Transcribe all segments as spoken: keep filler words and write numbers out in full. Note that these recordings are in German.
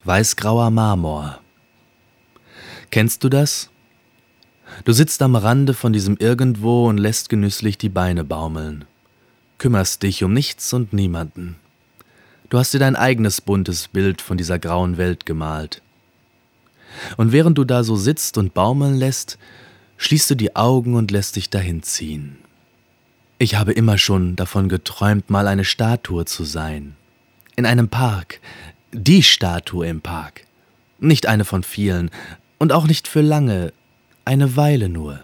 Weißgrauer Marmor. Kennst du das? Du sitzt am Rande von diesem Irgendwo und lässt genüsslich die Beine baumeln. Kümmerst dich um nichts und niemanden. Du hast dir dein eigenes buntes Bild von dieser grauen Welt gemalt. Und während du da so sitzt und baumeln lässt, schließt du die Augen und lässt dich dahin ziehen. Ich habe immer schon davon geträumt, mal eine Statue zu sein. In einem Park. Die Statue im Park. Nicht eine von vielen und auch nicht für lange, eine Weile nur.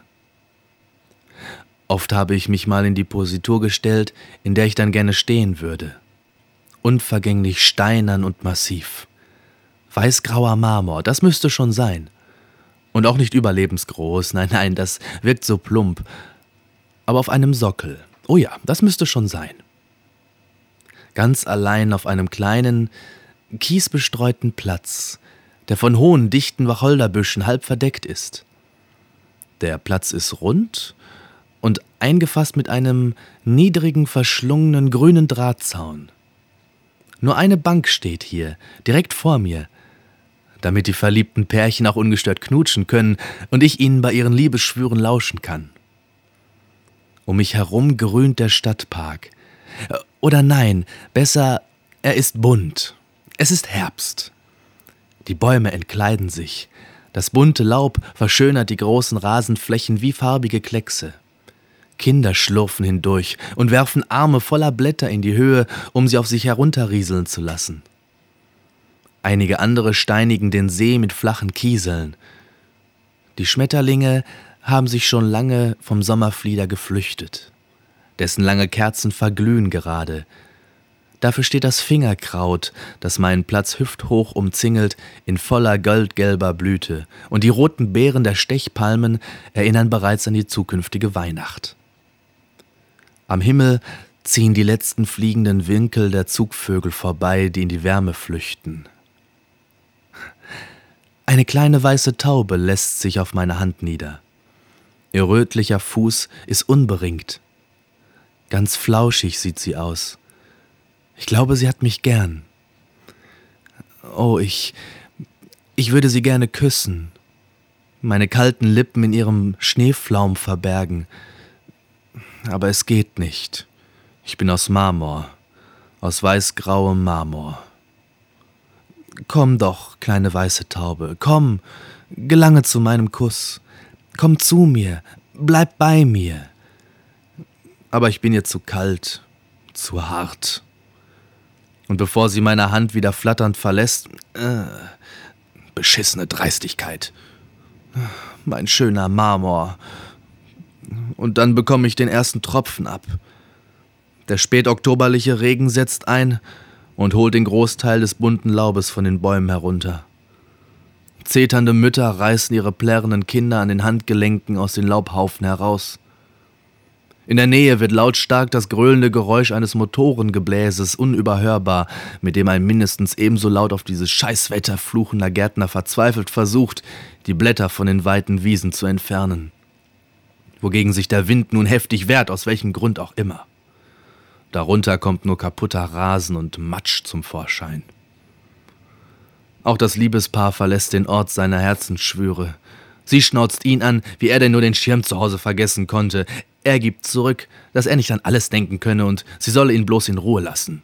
Oft habe ich mich mal in die Positur gestellt, in der ich dann gerne stehen würde. Unvergänglich steinern und massiv. Weißgrauer Marmor, das müsste schon sein. Und auch nicht überlebensgroß, nein, nein, das wirkt so plump. Aber auf einem Sockel, oh ja, das müsste schon sein. Ganz allein auf einem kleinen, kiesbestreuten Platz, der von hohen, dichten Wacholderbüschen halb verdeckt ist. Der Platz ist rund und eingefasst mit einem niedrigen, verschlungenen grünen Drahtzaun. Nur eine Bank steht hier, direkt vor mir, damit die verliebten Pärchen auch ungestört knutschen können und ich ihnen bei ihren Liebesschwüren lauschen kann. Um mich herum grünt der Stadtpark. Oder nein, besser, er ist bunt. Es ist Herbst. Die Bäume entkleiden sich. Das bunte Laub verschönert die großen Rasenflächen wie farbige Kleckse. Kinder schlurfen hindurch und werfen Arme voller Blätter in die Höhe, um sie auf sich herunterrieseln zu lassen. Einige andere steinigen den See mit flachen Kieseln. Die Schmetterlinge haben sich schon lange vom Sommerflieder geflüchtet. Dessen lange Kerzen verglühen gerade. Dafür steht das Fingerkraut, das meinen Platz hüfthoch umzingelt, in voller goldgelber Blüte, und die roten Beeren der Stechpalmen erinnern bereits an die zukünftige Weihnacht. Am Himmel ziehen die letzten fliegenden Winkel der Zugvögel vorbei, die in die Wärme flüchten. Eine kleine weiße Taube lässt sich auf meine Hand nieder. Ihr rötlicher Fuß ist unberingt. Ganz flauschig sieht sie aus. Ich glaube, sie hat mich gern. Oh, ich, ich würde sie gerne küssen, meine kalten Lippen in ihrem Schneeflaum verbergen. Aber es geht nicht. Ich bin aus Marmor, aus weißgrauem Marmor. Komm doch, kleine weiße Taube, komm, gelange zu meinem Kuss. Komm zu mir, bleib bei mir. Aber ich bin ihr zu kalt, zu hart. Und bevor sie meine Hand wieder flatternd verlässt, äh, beschissene Dreistigkeit. Mein schöner Marmor. Und dann bekomme ich den ersten Tropfen ab. Der spätoktoberliche Regen setzt ein und holt den Großteil des bunten Laubes von den Bäumen herunter. Zeternde Mütter reißen ihre plärrenden Kinder an den Handgelenken aus den Laubhaufen heraus. In der Nähe wird lautstark das gröhlende Geräusch eines Motorengebläses unüberhörbar, mit dem ein mindestens ebenso laut auf dieses Scheißwetter fluchender Gärtner verzweifelt versucht, die Blätter von den weiten Wiesen zu entfernen. Wogegen sich der Wind nun heftig wehrt, aus welchem Grund auch immer. Darunter kommt nur kaputter Rasen und Matsch zum Vorschein. Auch das Liebespaar verlässt den Ort seiner Herzensschwüre. Sie schnauzt ihn an, wie er denn nur den Schirm zu Hause vergessen konnte. Er gibt zurück, dass er nicht an alles denken könne und sie solle ihn bloß in Ruhe lassen.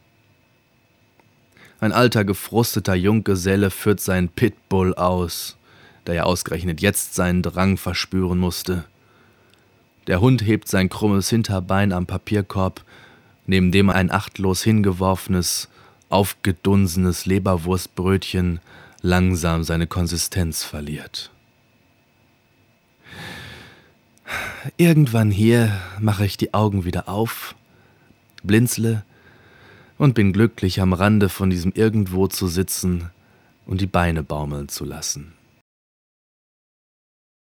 Ein alter, gefrusteter Junggeselle führt seinen Pitbull aus, der ja ausgerechnet jetzt seinen Drang verspüren musste. Der Hund hebt sein krummes Hinterbein am Papierkorb, neben dem ein achtlos hingeworfenes, aufgedunsenes Leberwurstbrötchen langsam seine Konsistenz verliert. Irgendwann hier mache ich die Augen wieder auf, blinzle und bin glücklich, am Rande von diesem Irgendwo zu sitzen und die Beine baumeln zu lassen.